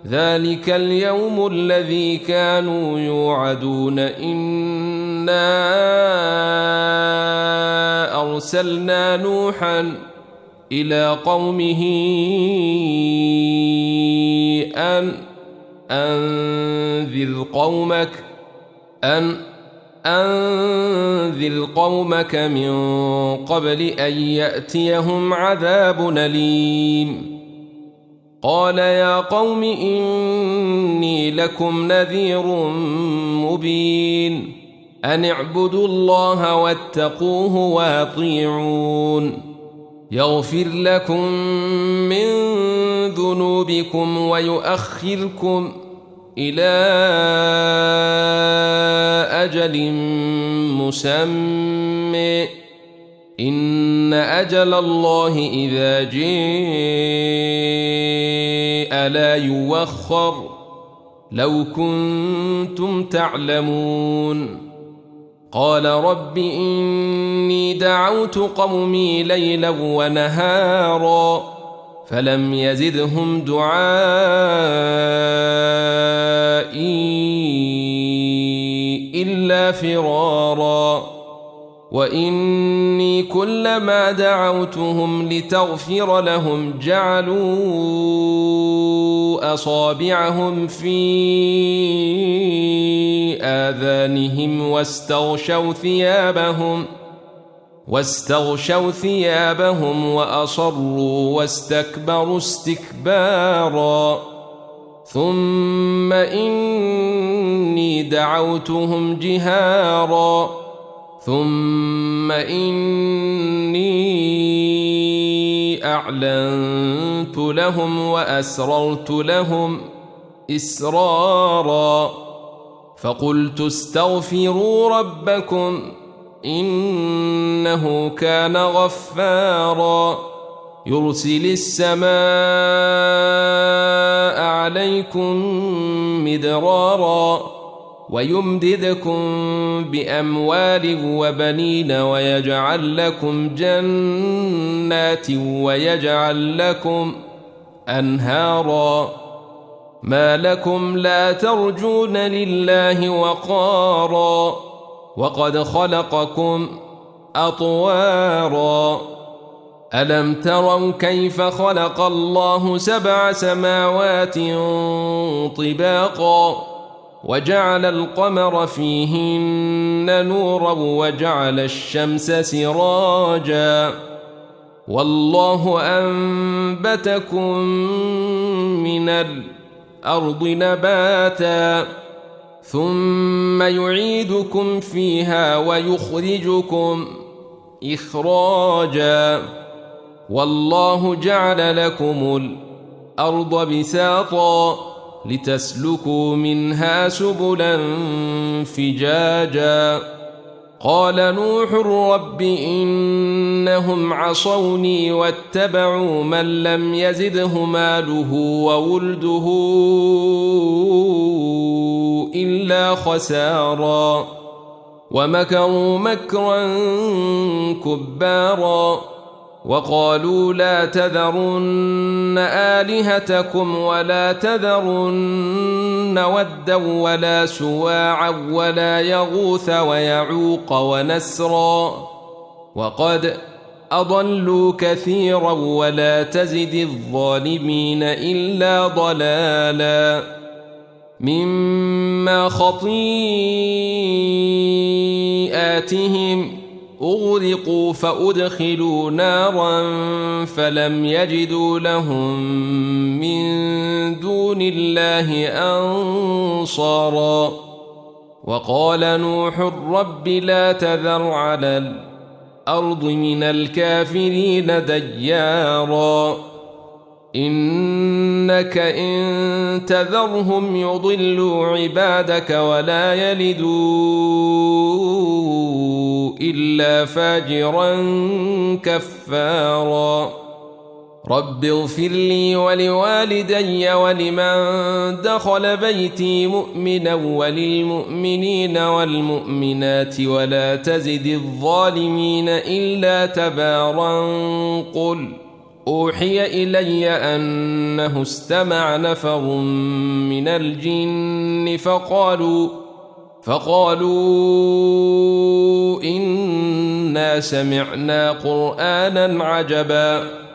ذلك اليوم الذي كانوا يوعدون إنا أرسلنا نوحا إلى قومه أن أنذر قومك من قبل أن يأتيهم عذاب أليم. قال يا قوم إني لكم نذير مبين أن اعبدوا الله واتقوه وأطيعون يغفر لكم من ذنوبكم ويؤخركم إلى أجل مسمى إن أجل الله إذا جاء لا يوخر لو كنتم تعلمون. قال رب إني دعوت قومي ليلا ونهارا فلم يزدهم دعائي إلا فرارا وإني كلما دعوتهم لتغفر لهم جعلوا أصابعهم في آذانهم واستغشوا ثيابهم وأصروا واستكبروا استكبارا ثم إني دعوتهم جهارا ثم إني أعلنت لهم وأسررت لهم إسرارا فقلت استغفروا ربكم إنه كان غفارا يرسل السماء عليكم مدرارا ويمددكم بأموال وبنين ويجعل لكم جنات ويجعل لكم أنهارا ما لكم لا ترجون لله وقارا وقد خلقكم أطوارا ألم تروا كيف خلق الله 7 سماوات طباقا وجعل القمر فيهن نورا وجعل الشمس سراجا والله أنبتكم من الأرض نباتا ثم يعيدكم فيها ويخرجكم إخراجا والله جعل لكم الأرض بساطا لتسلكوا منها سبلا فجاجا قال نوح رب إنهم عصوني واتبعوا من لم يزده ماله وولده إلا خسارا ومكروا مكرا كبارا وقالوا لا تذرن آلهتكم ولا تذرن ودا ولا سواعا ولا يغوث ويعوق ونسرا وقد أضلوا كثيرا ولا تزد الظالمين إلا ضلالا مما خطيئاتهم أغرقوا فأدخلوا نارا فلم يجدوا لهم من دون الله أنصارا وقال نوح رب لا تذر على الأرض من الكافرين ديارا إنك إن تذرهم يضلوا عبادك ولا يلدوا إلا فاجرا كفارا رب اغفر لي ولوالدي ولمن دخل بيتي مؤمنا وللمؤمنين والمؤمنات ولا تزد الظالمين إلا تبارا قل أوحي إلي أنه استمع نفر من الجن فقالوا إنا سمعنا قرآنا عجبا